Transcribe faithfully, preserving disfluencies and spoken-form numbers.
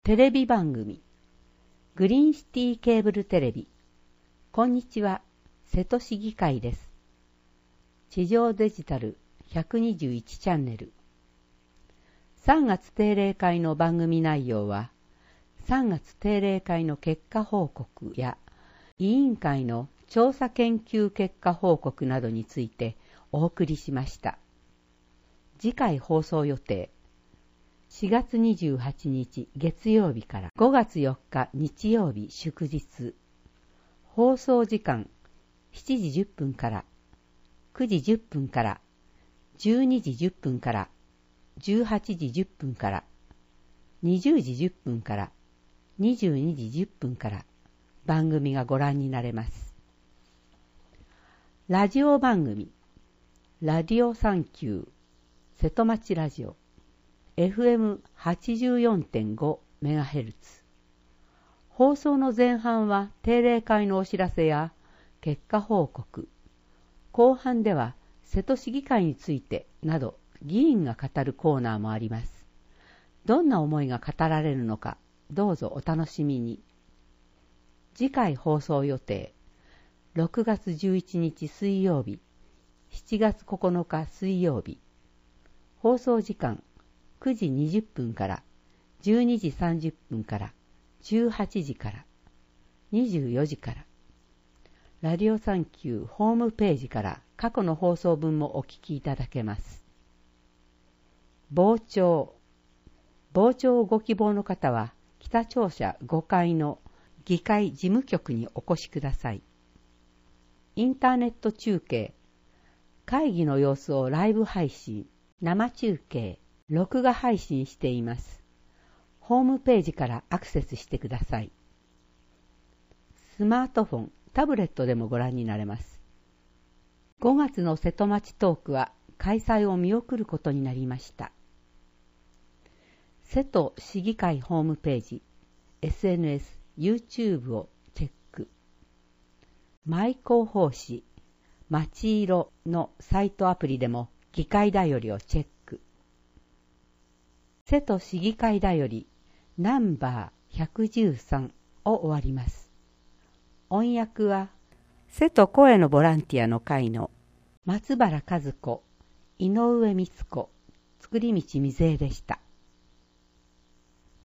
テレビ番組グリーンシティケーブルテレビ。こんにちは、瀬戸市議会です。地上デジタルひゃくにじゅういちチャンネル。さんがつ定例会の番組内容は、さんがつ定例会の結果報告や委員会の調査研究結果報告などについてお送りしました。次回放送予定。しがつにじゅうはちにち月曜日からごがつよっか日曜日祝日。放送時間しちじじゅっぷんからくじじゅっぷんからじゅうにじじゅっぷんからじゅうはちじじゅっぷんからにじゅうじじゅっぷんからにじゅうにじじゅっぷんから番組がご覧になれます。ラジオ番組ラディオサンキュー瀬戸町ラジオエフエムはちじゅうよんてんごメガヘルツ。放送の前半は定例会のお知らせや結果報告、後半では瀬戸市議会についてなど議員が語るコーナーもあります。どんな思いが語られるのか、どうぞお楽しみに。次回放送予定、ろくがつじゅういちにち水曜日、しちがつここのか水曜日。放送時間くじにじゅっぷんからじゅうにじさんじゅっぷんからじゅうはちじからにじゅうよじから。ラディオサンキューホームページから過去の放送分もお聞きいただけます。傍聴。傍聴をご希望の方は北庁舎ごかいの議会事務局にお越しください。インターネット中継。会議の様子をライブ配信、生中継、録画配信しています。ホームページからアクセスしてください。スマートフォン、タブレットでもご覧になれます。ごがつの瀬戸町トークは開催を見送ることになりました。瀬戸市議会ホームページ、エスエヌエス、YouTube をチェック。マイ広報誌、まちいろのサイトアプリでも議会だよりをチェック。瀬戸市議会だよりナンバーひゃくじゅうさんを終わります。音訳は瀬戸声のボランティアの会の松原和子、井上光子、作り道みずえでした。